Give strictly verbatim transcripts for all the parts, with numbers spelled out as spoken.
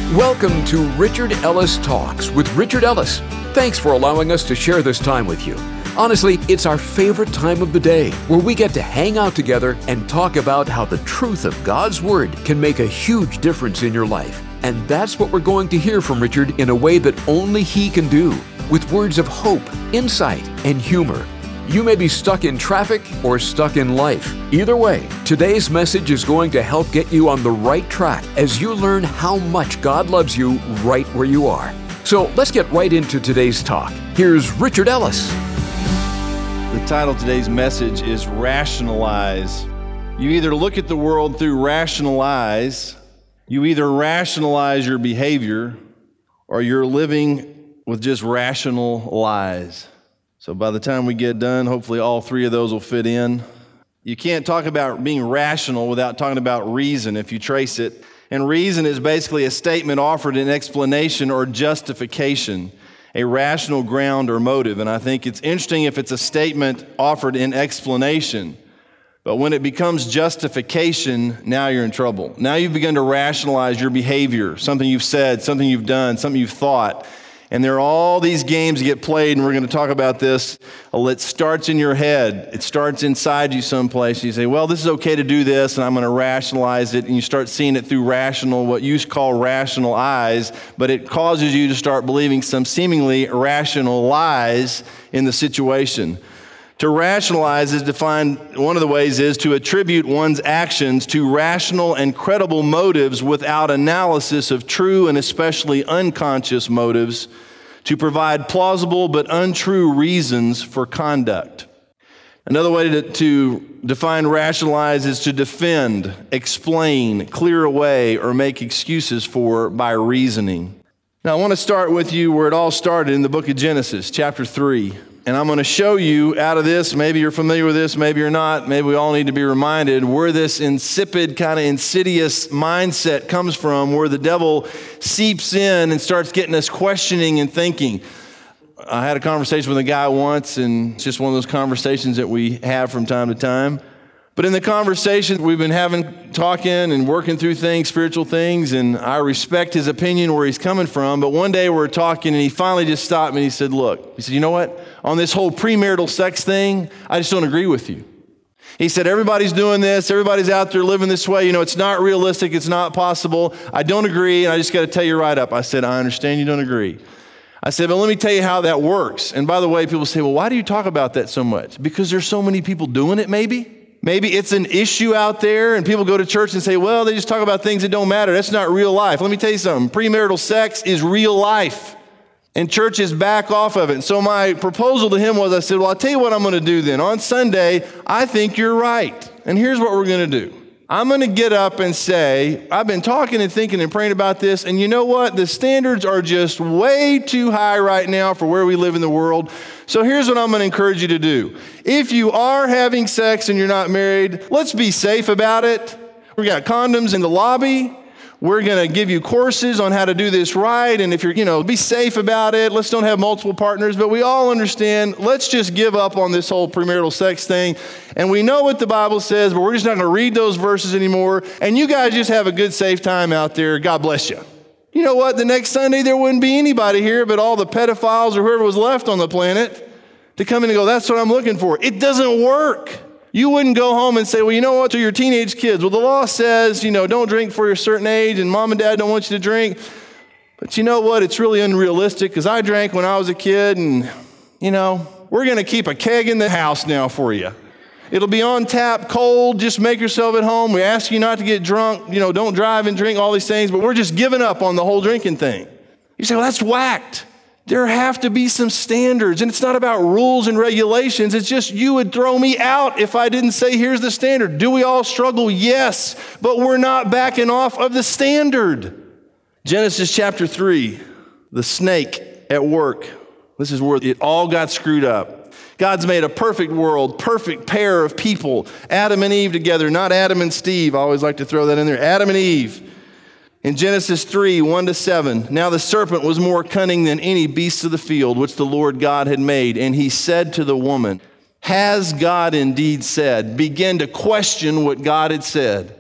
Welcome to Richard Ellis Talks with Richard Ellis. Thanks for allowing us to share this time with you. Honestly, it's our favorite time of the day where we get to hang out together and talk about how the truth of God's Word can make a huge difference in your life. And that's what we're going to hear from Richard in a way that only he can do, with words of hope, insight, and humor. You may be stuck in traffic or stuck in life. Either way, today's message is going to help get you on the right track as you learn how much God loves you right where you are. So let's get right into today's talk. Here's Richard Ellis. The title of today's message is Rationalize. You either look at the world through rational eyes, you either rationalize your behavior, or you're living with just rational lies. So by the time we get done, hopefully all three of those will fit in. You can't talk about being rational without talking about reason if you trace it. And reason is basically a statement offered in explanation or justification, a rational ground or motive. And I think it's interesting if it's a statement offered in explanation. But when it becomes justification, now you're in trouble. Now you've begun to rationalize your behavior, something you've said, something you've done, something you've thought. And there are all these games that get played, and we're going to talk about this. It starts in your head. It starts inside you someplace. You say, well, this is okay to do this, and I'm going to rationalize it. And you start seeing it through rational, what you call rational eyes, but it causes you to start believing some seemingly rational lies in the situation. To rationalize is defined, one of the ways is to attribute one's actions to rational and credible motives without analysis of true and especially unconscious motives, to provide plausible but untrue reasons for conduct. Another way to, to define rationalize is to defend, explain, clear away, or make excuses for by reasoning. Now I want to start with you where it all started in the book of Genesis, chapter three. And I'm going to show you out of this, maybe you're familiar with this, maybe you're not, maybe we all need to be reminded where this insipid, kind of insidious mindset comes from, where the devil seeps in and starts getting us questioning and thinking. I had a conversation with a guy once, and it's just one of those conversations that we have from time to time. But in the conversation, we've been having, talking and working through things, spiritual things, and I respect his opinion where he's coming from. But one day we're talking, and he finally just stopped me and he said, look, he said, you know what? On this whole premarital sex thing, I just don't agree with you. He said, everybody's doing this. Everybody's out there living this way. You know, it's not realistic. It's not possible. I don't agree, and I just got to tell you right up. I said, I understand you don't agree. I said, but let me tell you how that works. And by the way, people say, well, why do you talk about that so much? Because there's so many people doing it, maybe? Maybe it's an issue out there and people go to church and say, well, they just talk about things that don't matter. That's not real life. Let me tell you something. Premarital sex is real life. And churches back off of it. And so my proposal to him was, I said, well, I'll tell you what I'm going to do then. On Sunday, I think you're right. And here's what we're going to do. I'm going to get up and say, I've been talking and thinking and praying about this. And you know what? The standards are just way too high right now for where we live in the world. So here's what I'm going to encourage you to do. If you are having sex and you're not married, let's be safe about it. We got condoms in the lobby. We're going to give you courses on how to do this right. And if you're, you know, be safe about it. Let's don't have multiple partners. But we all understand, let's just give up on this whole premarital sex thing. And we know what the Bible says, but we're just not going to read those verses anymore. And you guys just have a good, safe time out there. God bless you. You know what? The next Sunday, there wouldn't be anybody here but all the pedophiles or whoever was left on the planet to come in and go, that's what I'm looking for. It doesn't work. You wouldn't go home and say, well, you know what, to your teenage kids, well, the law says, you know, don't drink for a certain age and mom and dad don't want you to drink. But you know what? It's really unrealistic because I drank when I was a kid and, you know, we're going to keep a keg in the house now for you. It'll be on tap, cold, just make yourself at home. We ask you not to get drunk, you know, don't drive and drink, all these things, but we're just giving up on the whole drinking thing. You say, well, that's whacked. There have to be some standards, and it's not about rules and regulations. It's just you would throw me out if I didn't say, here's the standard. Do we all struggle? Yes, but we're not backing off of the standard. Genesis chapter three, the snake at work. This is where it all got screwed up. God's made a perfect world, perfect pair of people, Adam and Eve together, not Adam and Steve. I always like to throw that in there. Adam and Eve. In Genesis three, one to seven, now the serpent was more cunning than any beast of the field which the Lord God had made. And he said to the woman, has God indeed said? Begin to question what God had said.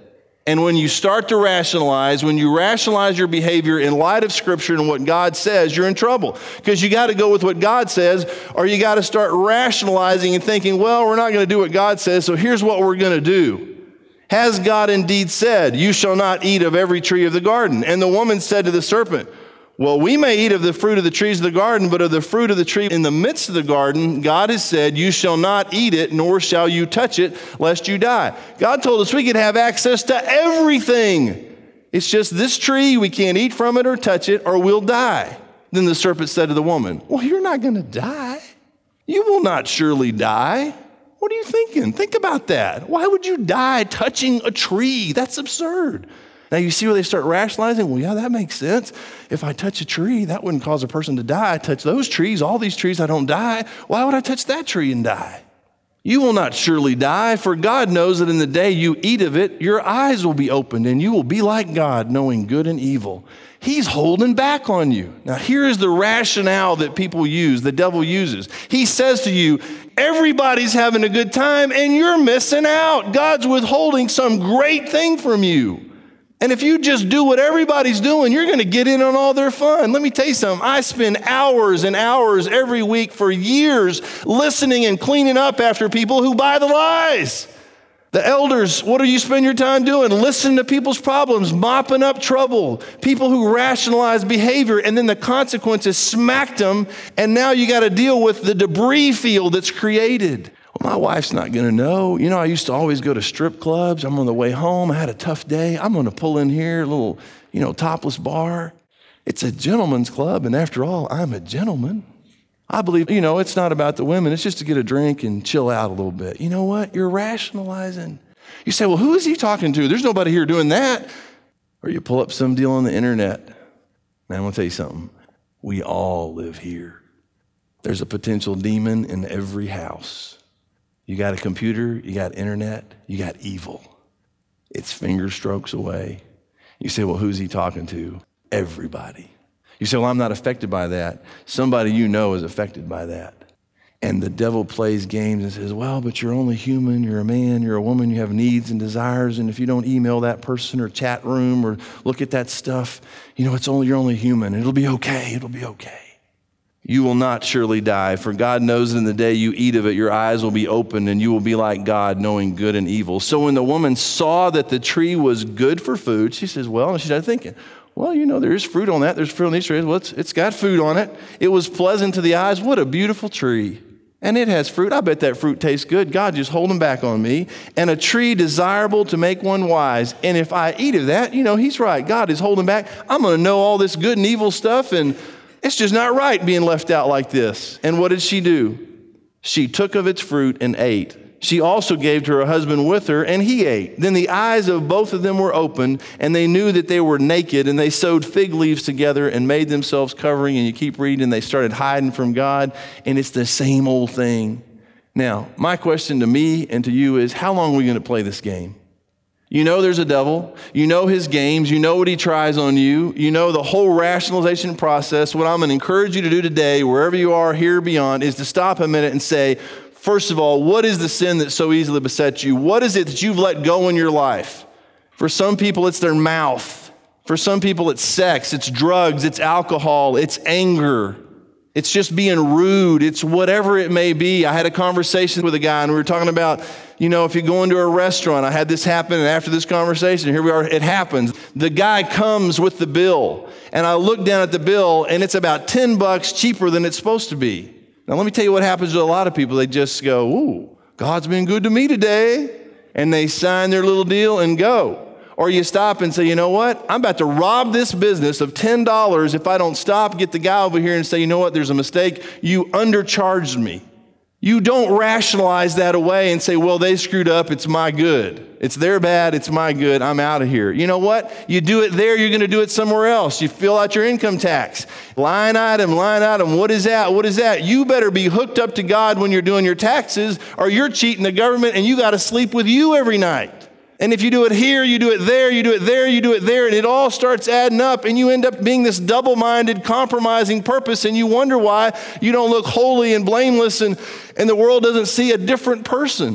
And when you start to rationalize, when you rationalize your behavior in light of Scripture and what God says, you're in trouble. Because you got to go with what God says, or you got to start rationalizing and thinking, well, we're not going to do what God says, so here's what we're going to do. Has God indeed said, you shall not eat of every tree of the garden? And the woman said to the serpent, well, we may eat of the fruit of the trees of the garden, but of the fruit of the tree in the midst of the garden, God has said, you shall not eat it, nor shall you touch it, lest you die. God told us we could have access to everything. It's just this tree, we can't eat from it or touch it, or we'll die. Then the serpent said to the woman, well, you're not going to die. You will not surely die. What are you thinking? Think about that. Why would you die touching a tree? That's absurd. Now, you see where they start rationalizing? Well, yeah, that makes sense. If I touch a tree, that wouldn't cause a person to die. I touch those trees, all these trees, I don't die. Why would I touch that tree and die? You will not surely die, for God knows that in the day you eat of it, your eyes will be opened, and you will be like God, knowing good and evil. He's holding back on you. Now, here is the rationale that people use, the devil uses. He says to you, everybody's having a good time, and you're missing out. God's withholding some great thing from you. And if you just do what everybody's doing, you're going to get in on all their fun. Let me tell you something. I spend hours and hours every week for years listening and cleaning up after people who buy the lies. The elders, what do you spend your time doing? Listening to people's problems, mopping up trouble, people who rationalize behavior, and then the consequences smacked them, and now you got to deal with the debris field that's created. Well, my wife's not going to know. You know, I used to always go to strip clubs. I'm on the way home. I had a tough day. I'm going to pull in here, a little, you know, topless bar. It's a gentleman's club, and after all, I'm a gentleman. I believe, you know, it's not about the women. It's just to get a drink and chill out a little bit. You know what? You're rationalizing. You say, well, who is he talking to? There's nobody here doing that. Or you pull up some deal on the internet. Man, I'm going to tell you something. We all live here. There's a potential demon in every house. You got a computer, you got internet, you got evil. It's finger strokes away. You say, well, who's he talking to? Everybody. You say, well, I'm not affected by that. Somebody you know is affected by that. And the devil plays games and says, well, but you're only human, you're a man, you're a woman, you have needs and desires, and if you don't email that person or chat room or look at that stuff, you know, it's only you're only human. It'll be okay, it'll be okay. You will not surely die, for God knows in the day you eat of it, your eyes will be opened, and you will be like God, knowing good and evil. So when the woman saw that the tree was good for food, she says, well, and she started thinking, well, you know, there is fruit on that. There's fruit on these trees. Well, it's, it's got food on it. It was pleasant to the eyes. What a beautiful tree. And it has fruit. I bet that fruit tastes good. God just holding back on me. And a tree desirable to make one wise. And if I eat of that, you know, he's right. God is holding back. I'm going to know all this good and evil stuff, and it's just not right being left out like this. And what did she do? She took of its fruit and ate. She also gave to her husband with her, and he ate. Then the eyes of both of them were opened, and they knew that they were naked, and they sewed fig leaves together and made themselves covering. And you keep reading, and they started hiding from God, and it's the same old thing. Now, my question to me and to you is, how long are we going to play this game? You know there's a devil. You know his games. You know what he tries on you. You know the whole rationalization process. What I'm going to encourage you to do today, wherever you are, here or beyond, is to stop a minute and say, first of all, what is the sin that so easily besets you? What is it that you've let go in your life? For some people, it's their mouth. For some people, it's sex, it's drugs, it's alcohol, it's anger. It's just being rude. It's whatever it may be. I had a conversation with a guy, and we were talking about, you know, if you go into a restaurant, I had this happen, and after this conversation, here we are, it happens. The guy comes with the bill, and I look down at the bill, and it's about ten bucks cheaper than it's supposed to be. Now, let me tell you what happens to a lot of people. They just go, ooh, God's been good to me today, and they sign their little deal and go. Or you stop and say, you know what? I'm about to rob this business of ten dollars if I don't stop, get the guy over here and say, you know what? There's a mistake. You undercharged me. You don't rationalize that away and say, well, they screwed up. It's my good. It's their bad. It's my good. I'm out of here. You know what? You do it there. You're going to do it somewhere else. You fill out your income tax. Line item, line item. What is that? What is that? You better be hooked up to God when you're doing your taxes, or you're cheating the government and you got to sleep with you every night. And if you do it here, you do it there, you do it there, you do it there, and it all starts adding up, and you end up being this double-minded, compromising purpose, and you wonder why you don't look holy and blameless, and, and the world doesn't see a different person.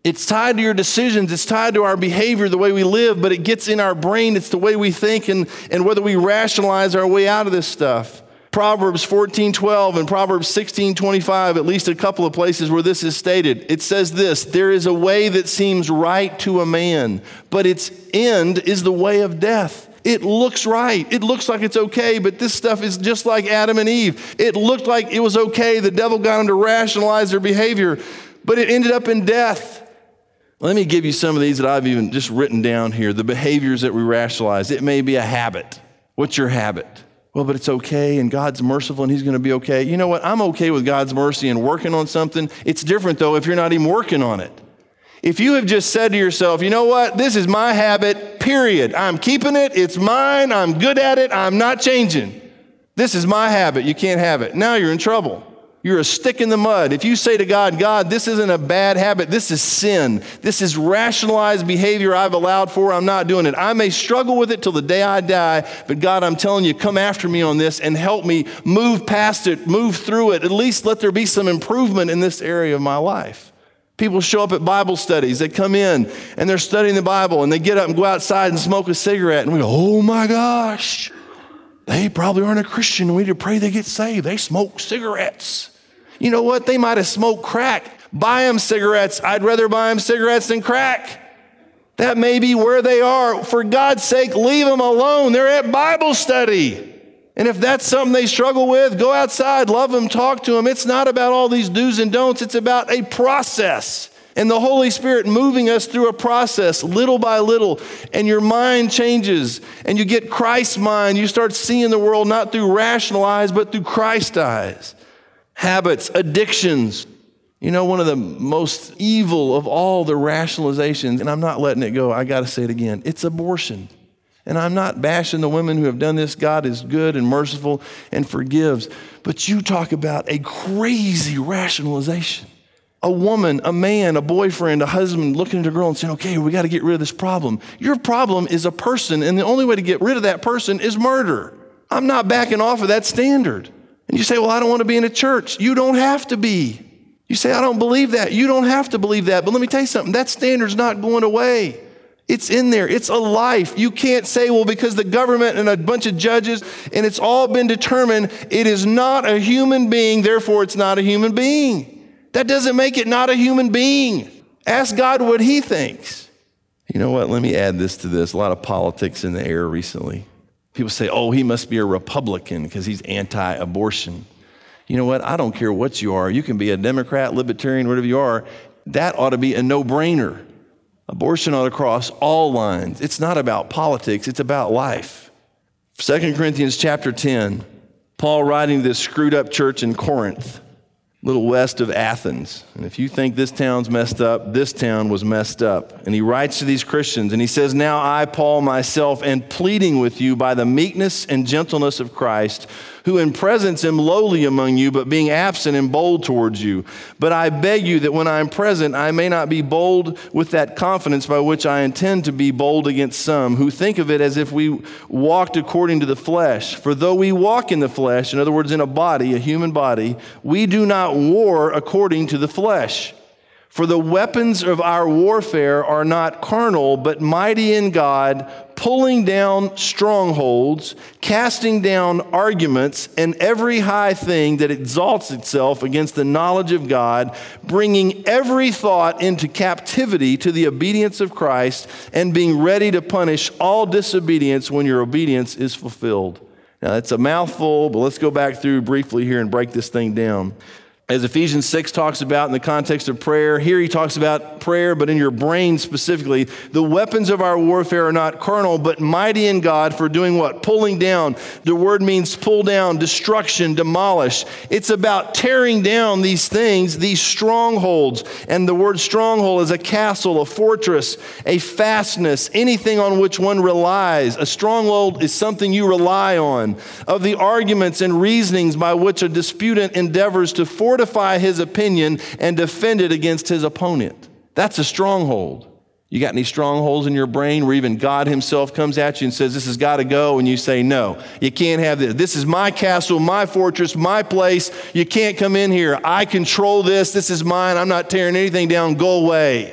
It's tied to your decisions. It's tied to our behavior, the way we live, but it gets in our brain. It's the way we think and, and whether we rationalize our way out of this stuff. Proverbs fourteen twelve and Proverbs sixteen twenty-five, at least a couple of places where this is stated. It says this, there is a way that seems right to a man, but its end is the way of death. It looks right. It looks like it's okay, but this stuff is just like Adam and Eve. It looked like it was okay. The devil got them to rationalize their behavior, but it ended up in death. Let me give you some of these that I've even just written down here, the behaviors that we rationalize. It may be a habit. What's your habit? Well, but it's okay, and God's merciful, and he's going to be okay. You know what? I'm okay with God's mercy and working on something. It's different, though, if you're not even working on it. If you have just said to yourself, you know what? This is my habit, period. I'm keeping it. It's mine. I'm good at it. I'm not changing. This is my habit. You can't have it. Now you're in trouble. You're a stick in the mud. If you say to God, God, this isn't a bad habit. This is sin. This is rationalized behavior I've allowed for. I'm not doing it. I may struggle with it till the day I die, but God, I'm telling you, come after me on this and help me move past it, move through it. At least let there be some improvement in this area of my life. People show up at Bible studies. They come in and they're studying the Bible and they get up and go outside and smoke a cigarette. And we go, oh my gosh, they probably aren't a Christian. We need to pray they get saved. They smoke cigarettes. You know what? They might have smoked crack. Buy them cigarettes. I'd rather buy them cigarettes than crack. That may be where they are. For God's sake, leave them alone. They're at Bible study. And if that's something they struggle with, go outside, love them, talk to them. It's not about all these do's and don'ts. It's about a process. And the Holy Spirit moving us through a process little by little. And your mind changes. And you get Christ's mind. You start seeing the world not through rational eyes, but through Christ's eyes. Habits, addictions. You know, one of the most evil of all the rationalizations, and I'm not letting it go, I got to say it again, it's abortion. And I'm not bashing the women who have done this. God is good and merciful and forgives. But you talk about a crazy rationalization. A woman, a man, a boyfriend, a husband looking at a girl and saying, okay, we got to get rid of this problem. Your problem is a person, and the only way to get rid of that person is murder. I'm not backing off of that standard. And you say, well, I don't want to be in a church. You don't have to be. You say, I don't believe that. You don't have to believe that. But let me tell you something. That standard's not going away. It's in there. It's a life. You can't say, well, because the government and a bunch of judges, and it's all been determined, it is not a human being, therefore it's not a human being. That doesn't make it not a human being. Ask God what he thinks. You know what? Let me add this to this. A lot of politics in the air recently. People say, oh, he must be a Republican because he's anti-abortion. You know what? I don't care what you are. You can be a Democrat, Libertarian, whatever you are. That ought to be a no-brainer. Abortion ought to cross all lines. It's not about politics. It's about life. Second Corinthians chapter ten, Paul writing to this screwed up church in Corinth, a little west of Athens. And if you think this town's messed up, this town was messed up. And he writes to these Christians and he says, now I, Paul, myself, am pleading with you by the meekness and gentleness of Christ, who in presence am lowly among you, but being absent am bold towards you. But I beg you that when I am present, I may not be bold with that confidence by which I intend to be bold against some who think of it as if we walked according to the flesh. For though we walk in the flesh, in other words, in a body, a human body, we do not war according to the flesh. For the weapons of our warfare are not carnal, but mighty in God, pulling down strongholds, casting down arguments, and every high thing that exalts itself against the knowledge of God, bringing every thought into captivity to the obedience of Christ, and being ready to punish all disobedience when your obedience is fulfilled. Now, that's a mouthful, but let's go back through briefly here and break this thing down. As Ephesians six talks about in the context of prayer, here he talks about prayer, but in your brain specifically, the weapons of our warfare are not carnal, but mighty in God for doing what? Pulling down. The word means pull down, destruction, demolish. It's about tearing down these things, these strongholds. And the word stronghold is a castle, a fortress, a fastness, anything on which one relies. A stronghold is something you rely on. Of the arguments and reasonings by which a disputant endeavors to force fortify his opinion and defend it against his opponent. That's a stronghold. You got any strongholds in your brain where even God himself comes at you and says, this has got to go, and you say, no, you can't have this. This is my castle, my fortress, my place. You can't come in here. I control this. This is mine. I'm not tearing anything down. Go away.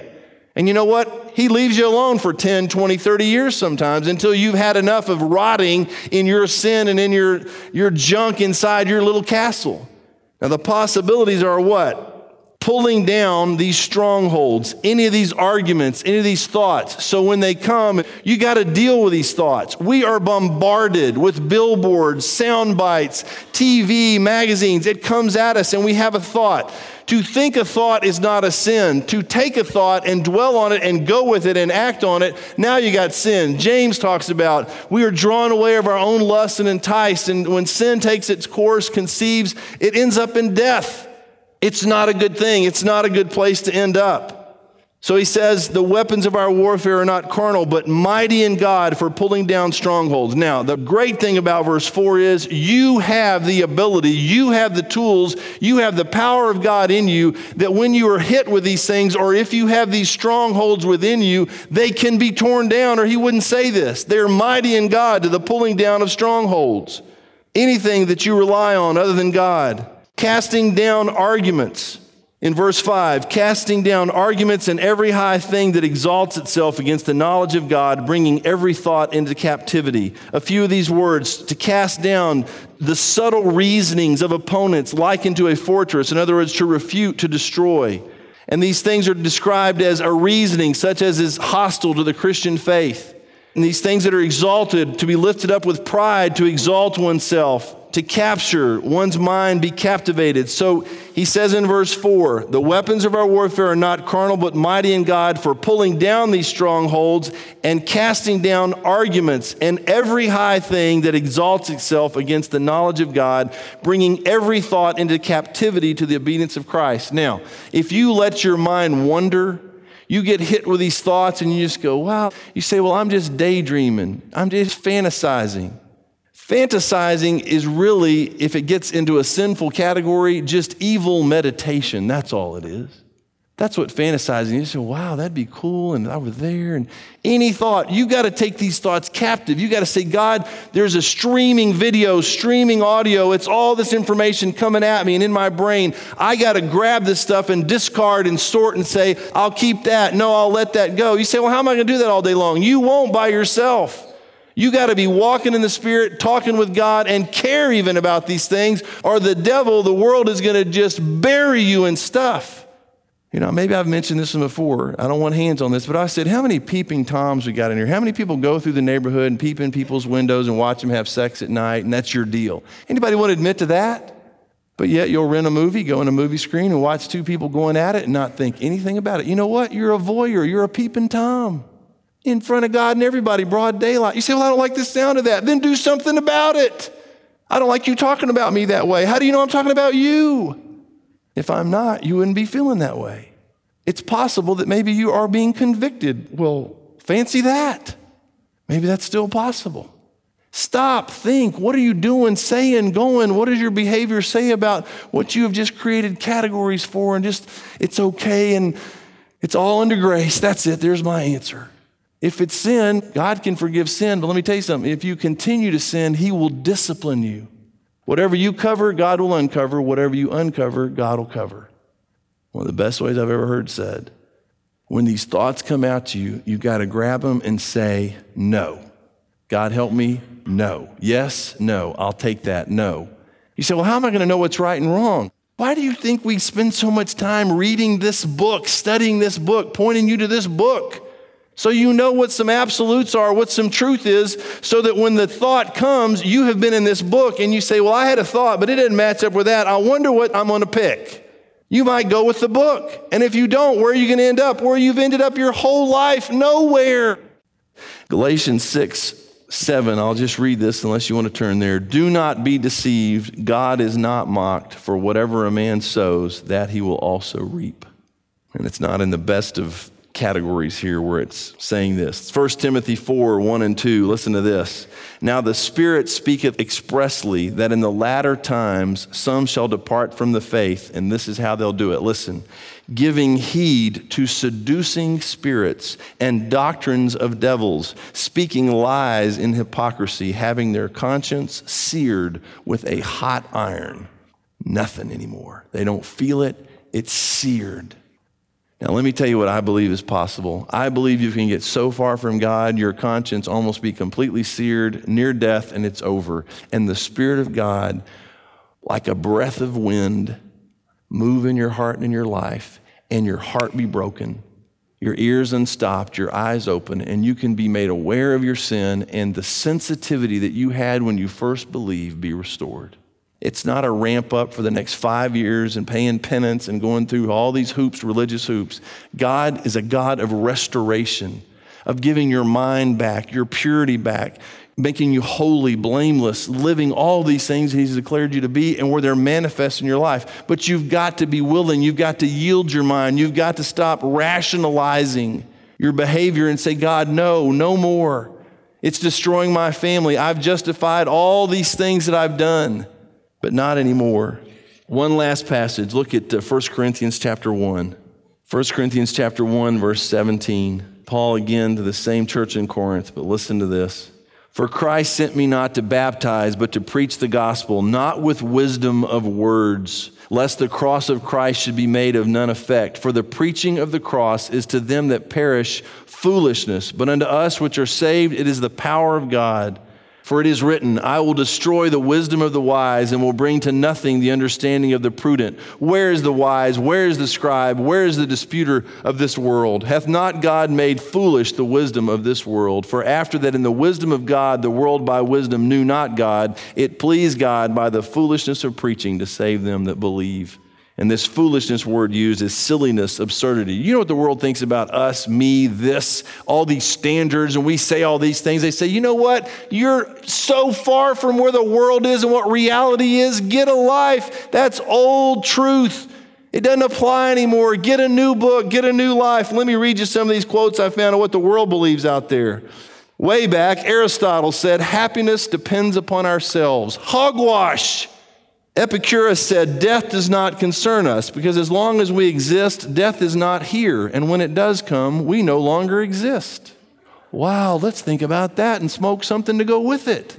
And you know what? He leaves you alone for ten, twenty, thirty years sometimes until you've had enough of rotting in your sin and in your, your junk inside your little castle. Now the possibilities are what? Pulling down these strongholds, any of these arguments, any of these thoughts. So when they come, you got to deal with these thoughts. We are bombarded with billboards, sound bites, T V, magazines. It comes at us and we have a thought. To think a thought is not a sin. To take a thought and dwell on it and go with it and act on it, now you got sin. James talks about we are drawn away of our own lust and enticed. And when sin takes its course, conceives, it ends up in death. It's not a good thing. It's not a good place to end up. So he says, the weapons of our warfare are not carnal, but mighty in God for pulling down strongholds. Now, the great thing about verse four is you have the ability, you have the tools, you have the power of God in you that when you are hit with these things, or if you have these strongholds within you, they can be torn down, or he wouldn't say this. They're mighty in God to the pulling down of strongholds. Anything that you rely on other than God. Casting down arguments. In verse five, casting down arguments and every high thing that exalts itself against the knowledge of God, bringing every thought into captivity. A few of these words, to cast down the subtle reasonings of opponents likened to a fortress. In other words, to refute, to destroy. And these things are described as a reasoning such as is hostile to the Christian faith. And these things that are exalted, to be lifted up with pride, to exalt oneself, to capture one's mind, be captivated. So he says in verse four, the weapons of our warfare are not carnal, but mighty in God for pulling down these strongholds and casting down arguments and every high thing that exalts itself against the knowledge of God, bringing every thought into captivity to the obedience of Christ. Now, if you let your mind wander, you get hit with these thoughts and you just go, wow. You say, well, I'm just daydreaming. I'm just fantasizing. Fantasizing is really, if it gets into a sinful category, just evil meditation. That's all it is. That's what fantasizing is. You say, wow, that'd be cool, and over there, and any thought. You got to take these thoughts captive. You got to say, God, there's a streaming video, streaming audio. It's all this information coming at me and in my brain. I got to grab this stuff and discard and sort and say, I'll keep that. No, I'll let that go. You say, well, how am I going to do that all day long? You won't by yourself. You got to be walking in the Spirit, talking with God, and care even about these things, or the devil, the world is going to just bury you in stuff. You know, maybe I've mentioned this before. I don't want hands on this, but I said, how many peeping Toms we got in here? How many people go through the neighborhood and peep in people's windows and watch them have sex at night, and that's your deal? Anybody want to admit to that? But yet you'll rent a movie, go on a movie screen, and watch two people going at it and not think anything about it. You know what? You're a voyeur. You're a peeping Tom. In front of God and everybody, broad daylight. You say, well, I don't like the sound of that. Then do something about it. I don't like you talking about me that way. How do you know I'm talking about you? If I'm not, you wouldn't be feeling that way. It's possible that maybe you are being convicted. Well, fancy that. Maybe that's still possible. Stop, think. What are you doing, saying, going? What does your behavior say about what you have just created categories for? And just, it's okay and it's all under grace. That's it. There's my answer. If it's sin, God can forgive sin, but let me tell you something. If you continue to sin, he will discipline you. Whatever you cover, God will uncover. Whatever you uncover, God will cover. One of the best ways I've ever heard said, when these thoughts come out to you, you've got to grab them and say, no. God help me? No. Yes? No. I'll take that. No. You say, well, how am I going to know what's right and wrong? Why do you think we spend so much time reading this book, studying this book, pointing you to this book? So you know what some absolutes are, what some truth is, so that when the thought comes, you have been in this book and you say, well, I had a thought, but it didn't match up with that. I wonder what I'm going to pick. You might go with the book. And if you don't, where are you going to end up? Where you've ended up your whole life? Nowhere. Galatians six, seven, I'll just read this unless you want to turn there. Do not be deceived. God is not mocked, for whatever a man sows, that he will also reap. And it's not in the best of categories here where it's saying this. First Timothy four, one and two, listen to this. Now the Spirit speaketh expressly that in the latter times some shall depart from the faith, and this is how they'll do it. Listen, giving heed to seducing spirits and doctrines of devils, speaking lies in hypocrisy, having their conscience seared with a hot iron. Nothing anymore. They don't feel it. It's seared. Now, let me tell you what I believe is possible. I believe you can get so far from God, your conscience almost be completely seared, near death, and it's over. And the Spirit of God, like a breath of wind, move in your heart and in your life, and your heart be broken, your ears unstopped, your eyes open, and you can be made aware of your sin, and the sensitivity that you had when you first believed be restored. It's not a ramp up for the next five years and paying penance and going through all these hoops, religious hoops. God is a God of restoration, of giving your mind back, your purity back, making you holy, blameless, living all these things He's declared you to be and where they're manifest in your life. But you've got to be willing. You've got to yield your mind. You've got to stop rationalizing your behavior and say, God, no, no more. It's destroying my family. I've justified all these things that I've done. But not anymore. One last passage. Look at uh, First Corinthians chapter one. First Corinthians chapter one, verse seventeen. Paul again to the same church in Corinth, but listen to this. For Christ sent me not to baptize, but to preach the gospel, not with wisdom of words, lest the cross of Christ should be made of none effect. For the preaching of the cross is to them that perish foolishness, but unto us which are saved it is the power of God. For it is written, I will destroy the wisdom of the wise and will bring to nothing the understanding of the prudent. Where is the wise? Where is the scribe? Where is the disputer of this world? Hath not God made foolish the wisdom of this world? For after that in the wisdom of God, the world by wisdom knew not God. It pleased God by the foolishness of preaching to save them that believe. And this foolishness word used is silliness, absurdity. You know what the world thinks about us, me, this, all these standards, and we say all these things. They say, you know what? You're so far from where the world is and what reality is. Get a life. That's old truth. It doesn't apply anymore. Get a new book. Get a new life. Let me read you some of these quotes I found of what the world believes out there. Way back, Aristotle said, happiness depends upon ourselves. Hogwash. Epicurus said, death does not concern us because as long as we exist, death is not here. And when it does come, we no longer exist. Wow, let's think about that and smoke something to go with it.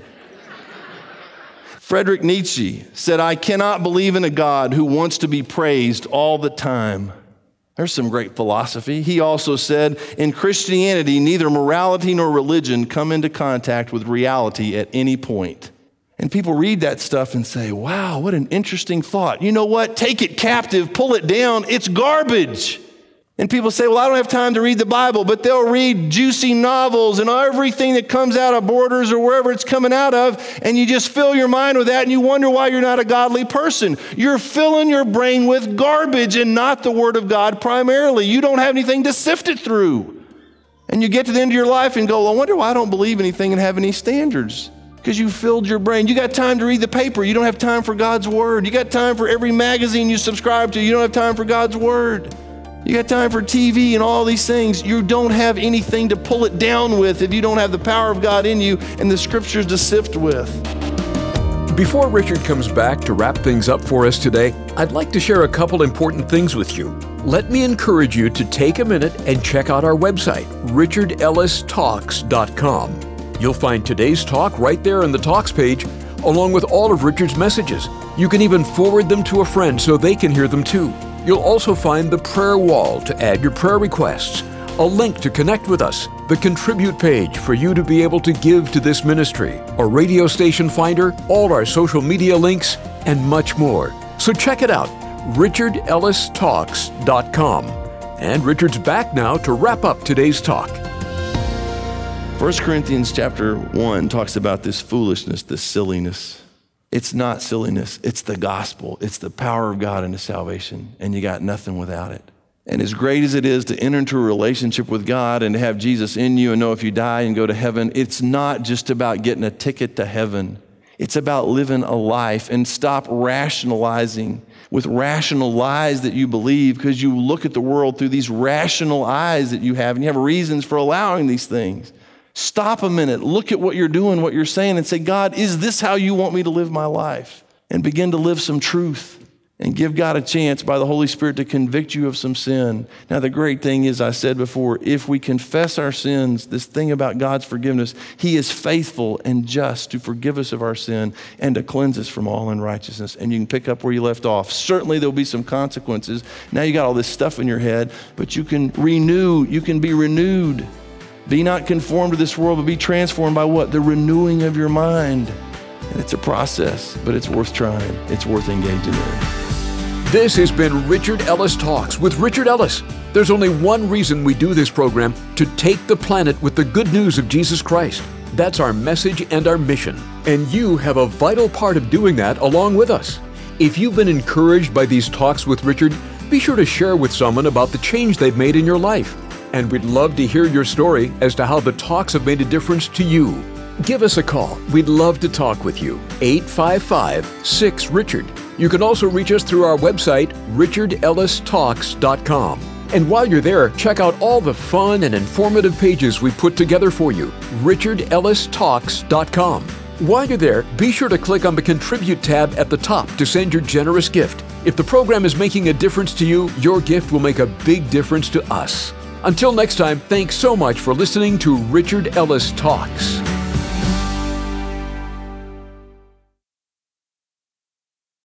Friedrich Nietzsche said, I cannot believe in a God who wants to be praised all the time. There's some great philosophy. He also said, in Christianity, neither morality nor religion come into contact with reality at any point. And people read that stuff and say, wow, what an interesting thought. You know what? Take it captive, pull it down. It's garbage. And people say, well, I don't have time to read the Bible, but they'll read juicy novels and everything that comes out of Borders or wherever it's coming out of, and you just fill your mind with that and you wonder why you're not a godly person. You're filling your brain with garbage and not the Word of God primarily. You don't have anything to sift it through. And you get to the end of your life and go, well, I wonder why I don't believe anything and have any standards. Because you filled your brain. You got time to read the paper. You don't have time for God's Word. You got time for every magazine you subscribe to. You don't have time for God's Word. You got time for T V and all these things. You don't have anything to pull it down with if you don't have the power of God in you and the Scriptures to sift with. Before Richard comes back to wrap things up for us today, I'd like to share a couple important things with you. Let me encourage you to take a minute and check out our website, richard ellis talks dot com. You'll find today's talk right there in the Talks page, along with all of Richard's messages. You can even forward them to a friend so they can hear them too. You'll also find the prayer wall to add your prayer requests, a link to connect with us, the contribute page for you to be able to give to this ministry, a radio station finder, all our social media links, and much more. So check it out, richard ellis talks dot com. And Richard's back now to wrap up today's talk. First Corinthians chapter one talks about this foolishness, this silliness. It's not silliness. It's the gospel. It's the power of God into salvation, and you got nothing without it. And as great as it is to enter into a relationship with God and to have Jesus in you and know if you die and go to heaven, it's not just about getting a ticket to heaven. It's about living a life, and stop rationalizing with rational lies that you believe because you look at the world through these rational eyes that you have, and you have reasons for allowing these things. Stop a minute, look at what you're doing, what you're saying, and say, God, is this how you want me to live my life? And begin to live some truth and give God a chance by the Holy Spirit to convict you of some sin. Now, the great thing is, I said before, if we confess our sins, this thing about God's forgiveness, he is faithful and just to forgive us of our sin and to cleanse us from all unrighteousness. And you can pick up where you left off. Certainly there'll be some consequences. Now you got all this stuff in your head, but you can renew, you can be renewed. Be not conformed to this world, but be transformed by what? The renewing of your mind. And it's a process, but it's worth trying. It's worth engaging in. This has been Richard Ellis Talks with Richard Ellis. There's only one reason we do this program: to take the planet with the good news of Jesus Christ. That's our message and our mission. And you have a vital part of doing that along with us. If you've been encouraged by these talks with Richard, be sure to share with someone about the change they've made in your life. And we'd love to hear your story as to how the talks have made a difference to you. Give us a call. We'd love to talk with you. eight five five, six, Richard. You can also reach us through our website, richard ellis talks dot com. And while you're there, check out all the fun and informative pages we put together for you, richard ellis talks dot com. While you're there, be sure to click on the Contribute tab at the top to send your generous gift. If the program is making a difference to you, your gift will make a big difference to us. Until next time, thanks so much for listening to Richard Ellis Talks.